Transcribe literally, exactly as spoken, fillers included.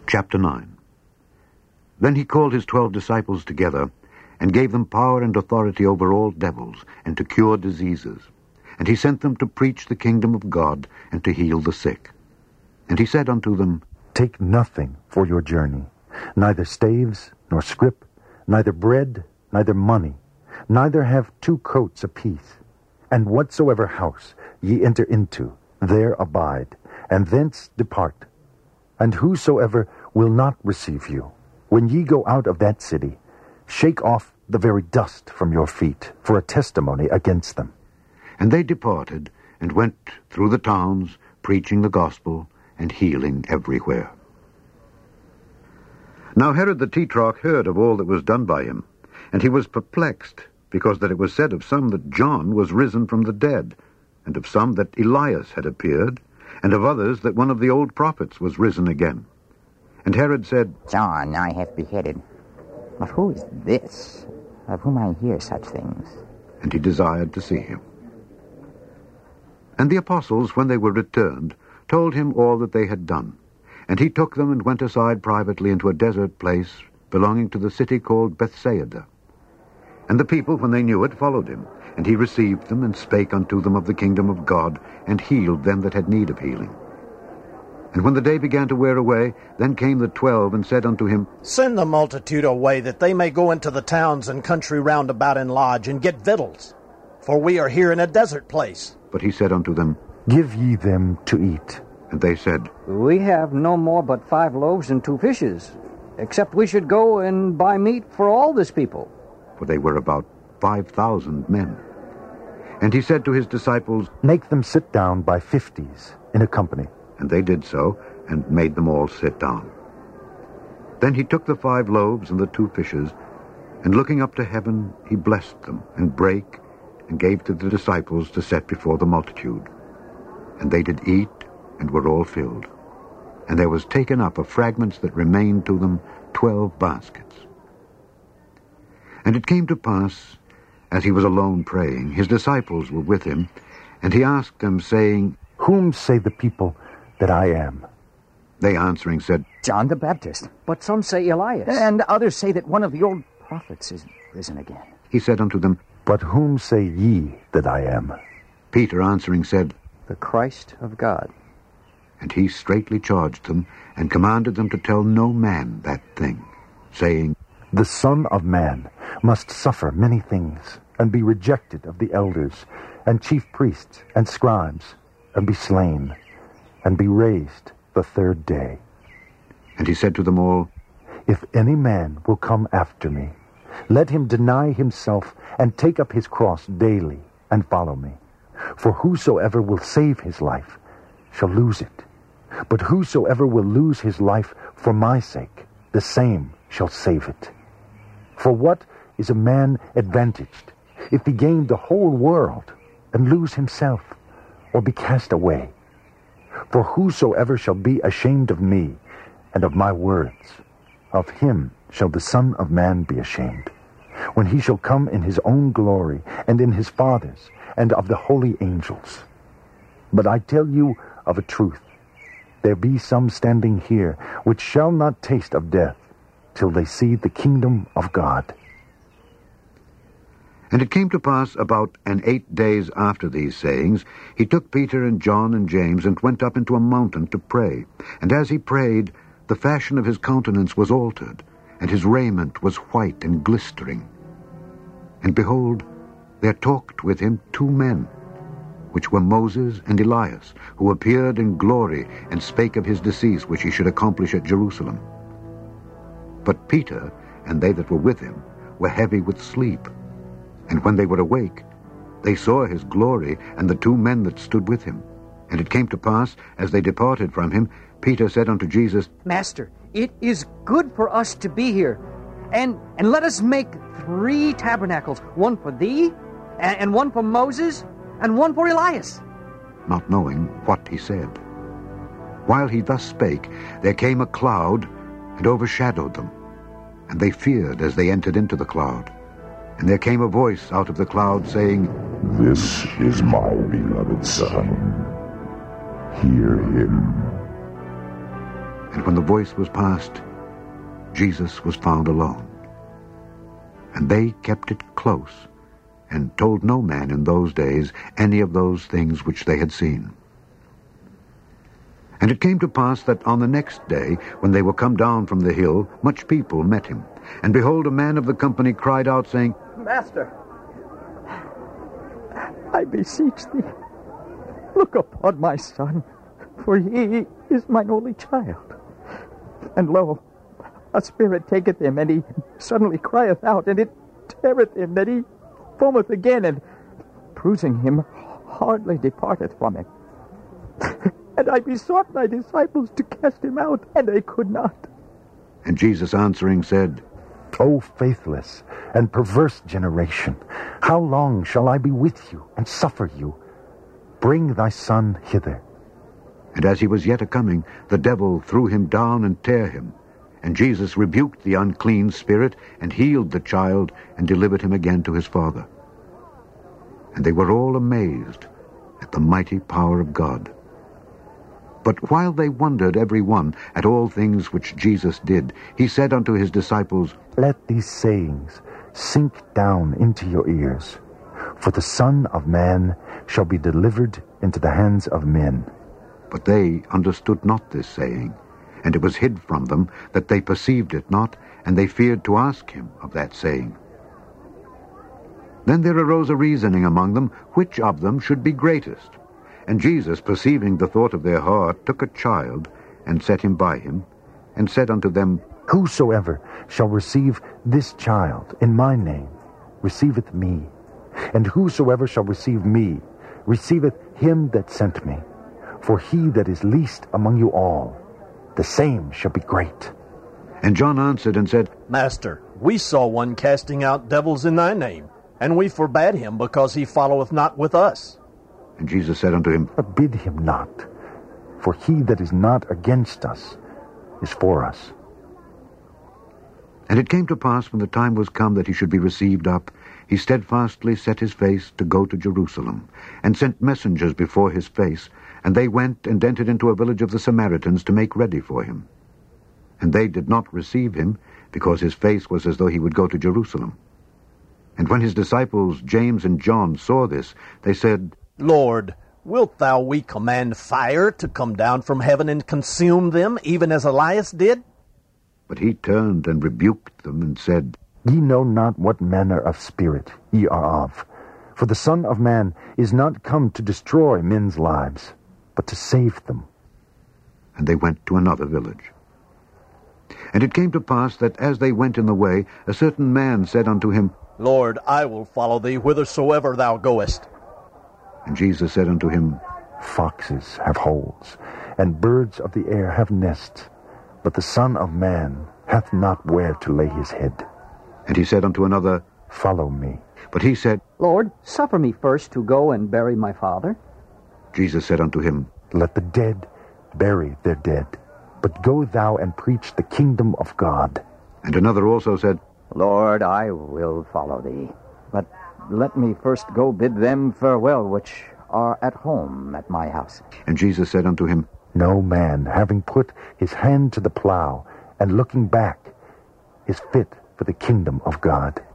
Chapter nine. Then he called his twelve disciples together, and gave them power and authority over all devils, and to cure diseases. And he sent them to preach the kingdom of God, and to heal the sick. And he said unto them, Take nothing for your journey, neither staves, nor scrip, neither bread, neither money, neither have two coats apiece. And whatsoever house ye enter into, there abide, and thence depart. And whosoever will not receive you, when ye go out of that city, shake off the very dust from your feet, for a testimony against them. And they departed, and went through the towns, preaching the gospel, and healing everywhere. Now Herod the Tetrarch heard of all that was done by him, and he was perplexed, because that it was said of some that John was risen from the dead, and of some that Elias had appeared, and of others that one of the old prophets was risen again. And Herod said, John I have beheaded, but who is this, of whom I hear such things? And he desired to see him. And the apostles, when they were returned, told him all that they had done. And he took them and went aside privately into a desert place belonging to the city called Bethsaida. And the people, when they knew it, followed him. And he received them, and spake unto them of the kingdom of God, and healed them that had need of healing. And when the day began to wear away, then came the twelve, and said unto him, Send the multitude away, that they may go into the towns and country round about and lodge, and get victuals. For we are here in a desert place. But he said unto them, Give ye them to eat. And they said, We have no more but five loaves and two fishes, except we should go and buy meat for all this people. For they were about five thousand men. And he said to his disciples, Make them sit down by fifties in a company. And they did so, and made them all sit down. Then he took the five loaves and the two fishes, and looking up to heaven, he blessed them, and brake, and gave to the disciples to set before the multitude. And they did eat, and were all filled. And there was taken up of fragments that remained to them twelve baskets. And it came to pass, as he was alone praying, his disciples were with him, and he asked them, saying, Whom say the people that I am? They answering said, John the Baptist. But some say Elias. And others say that one of the old prophets is risen again. He said unto them, But whom say ye that I am? Peter answering said, The Christ of God. And he straitly charged them, and commanded them to tell no man that thing, saying, The Son of Man must suffer many things, and be rejected of the elders, and chief priests, and scribes, and be slain, and be raised the third day. And he said to them all, If any man will come after me, let him deny himself, and take up his cross daily, and follow me. For whosoever will save his life shall lose it. But whosoever will lose his life for my sake, the same shall save it. For what is a man advantaged, if he gain the whole world, and lose himself, or be cast away? For whosoever shall be ashamed of me, and of my words, of him shall the Son of Man be ashamed, when he shall come in his own glory, and in his Father's, and of the holy angels. But I tell you of a truth, there be some standing here, which shall not taste of death, till they see the kingdom of God. And it came to pass about an eight days after these sayings, he took Peter and John and James, and went up into a mountain to pray. And as he prayed, the fashion of his countenance was altered, and his raiment was white and glistering. And behold, there talked with him two men, which were Moses and Elias, who appeared in glory, and spake of his decease, which he should accomplish at Jerusalem. But Peter and they that were with him were heavy with sleep. And when they were awake, they saw his glory, and the two men that stood with him. And it came to pass, as they departed from him, Peter said unto Jesus, Master, it is good for us to be here. And and let us make three tabernacles, one for thee, and, and one for Moses, and one for Elias. Not knowing what he said. While he thus spake, there came a cloud, and overshadowed them. And they feared as they entered into the cloud. And there came a voice out of the cloud, saying, This is my beloved Son. Hear him. And when the voice was past, Jesus was found alone. And they kept it close, and told no man in those days any of those things which they had seen. And it came to pass that on the next day, when they were come down from the hill, much people met him. And behold, a man of the company cried out, saying, Master, I beseech thee, look upon my son, for he is mine only child. And lo, a spirit taketh him, and he suddenly crieth out, and it teareth him, that he foameth again, and bruising him, hardly departeth from him. And I besought thy disciples to cast him out, and they could not. And Jesus answering said, O faithless and perverse generation, how long shall I be with you and suffer you? Bring thy son hither. And as he was yet a-coming, the devil threw him down and tare him. And Jesus rebuked the unclean spirit, and healed the child, and delivered him again to his father. And they were all amazed at the mighty power of God. But while they wondered every one at all things which Jesus did, he said unto his disciples, Let these sayings sink down into your ears. For the Son of Man shall be delivered into the hands of men. But they understood not this saying, and it was hid from them, that they perceived it not, and they feared to ask him of that saying. Then there arose a reasoning among them, which of them should be greatest. And Jesus, perceiving the thought of their heart, took a child, and set him by him, and said unto them, Whosoever shall receive this child in my name receiveth me, and whosoever shall receive me receiveth him that sent me. For he that is least among you all, the same shall be great. And John answered and said, Master, we saw one casting out devils in thy name, and we forbade him, because he followeth not with us. And Jesus said unto him, Forbid him not, for he that is not against us is for us. And it came to pass, when the time was come that he should be received up, he steadfastly set his face to go to Jerusalem, and sent messengers before his face, and they went and entered into a village of the Samaritans to make ready for him. And they did not receive him, because his face was as though he would go to Jerusalem. And when his disciples James and John saw this, they said, Lord, wilt thou we command fire to come down from heaven and consume them, even as Elias did? But he turned and rebuked them, and said, Ye know not what manner of spirit ye are of. For the Son of Man is not come to destroy men's lives, but to save them. And they went to another village. And it came to pass that as they went in the way, a certain man said unto him, Lord, I will follow thee whithersoever thou goest. And Jesus said unto him, Foxes have holes, and birds of the air have nests, but the Son of Man hath not where to lay his head. And he said unto another, Follow me. But he said, Lord, suffer me first to go and bury my father. Jesus said unto him, Let the dead bury their dead, but go thou and preach the kingdom of God. And another also said, Lord, I will follow thee, but let me first go bid them farewell which are at home at my house. And Jesus said unto him, No man, having put his hand to the plow and looking back, is fit for the kingdom of God.